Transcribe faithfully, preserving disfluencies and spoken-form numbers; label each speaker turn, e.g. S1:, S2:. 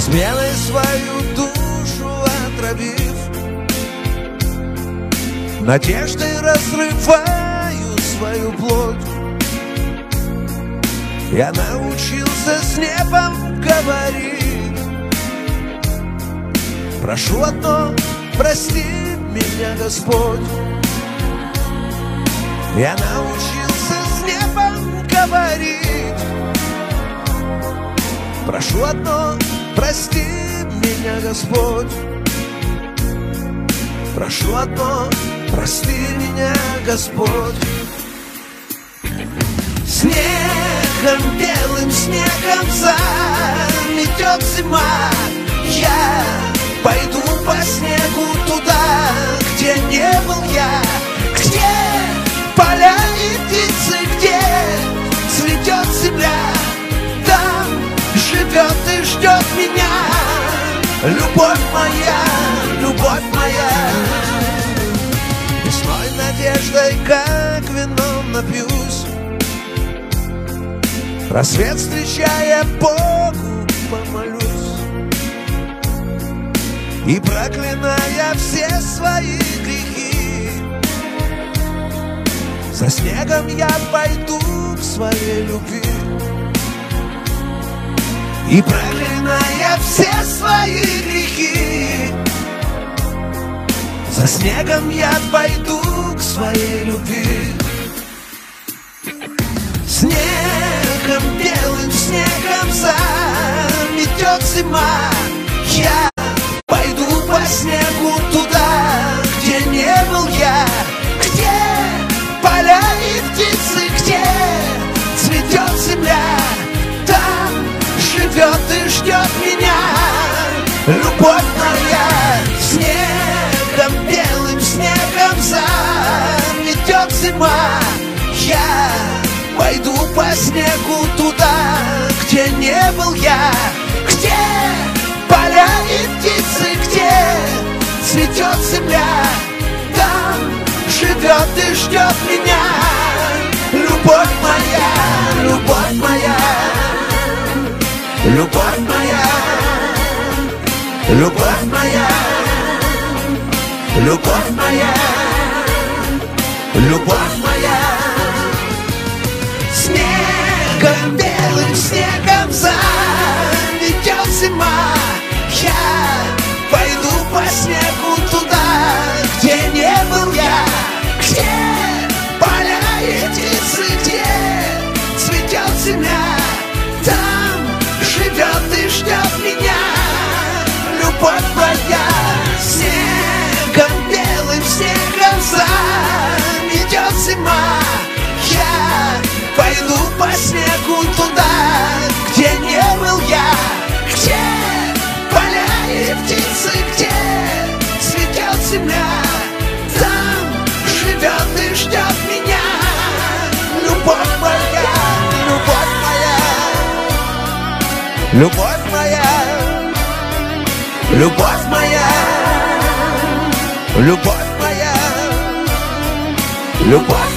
S1: изменой свою душу отравив, надеждой разрываю свою плоть. Я научился с небом говорить: прошу одно, прости меня, Господь. Я научился с небом говорить: прошу одно, прости меня, Господь. Прошу одно, прости меня, Господь. Снегом, белым снегом заметет зима. Я пойду по снегу туда, где не был я, где поля и птицы, где цветет земля. Там живет и ждет меня любовь моя, любовь моя. Весной надеждой, как вином напьюсь, рассвет встречая, Богу помолюсь. И проклиная все свои грехи, за снегом я пойду к своей любви. И проклиная все свои грехи, за снегом я пойду к своей любви. Снегом, белым снегом заметет зима. Я пойду по снегу туда, где не был я, где поля и птицы, где цветет земля. Там живет и ждет меня любовь моя. Снегом, белым снегом заметет зима. Я пойду по снегу туда, где не был я, где поля и птицы, где цветет земля. Там живет и ждет меня любовь моя, любовь моя, любовь моя, любовь моя, любовь моя, любовь моя. Снегом, белым снегом заметет зима. Я пойду по снегу туда, где не был я, где поля и птицы, где цветет земля. Там живет и ждет меня любовь моя. Снегом, белым снегом заметет зима. Я пойду по снегу туда, где не был я, где поля и птицы, где цветет земля. Там живет и ждет меня любовь моя, любовь моя, любовь моя, любовь моя, любовь моя, любовь.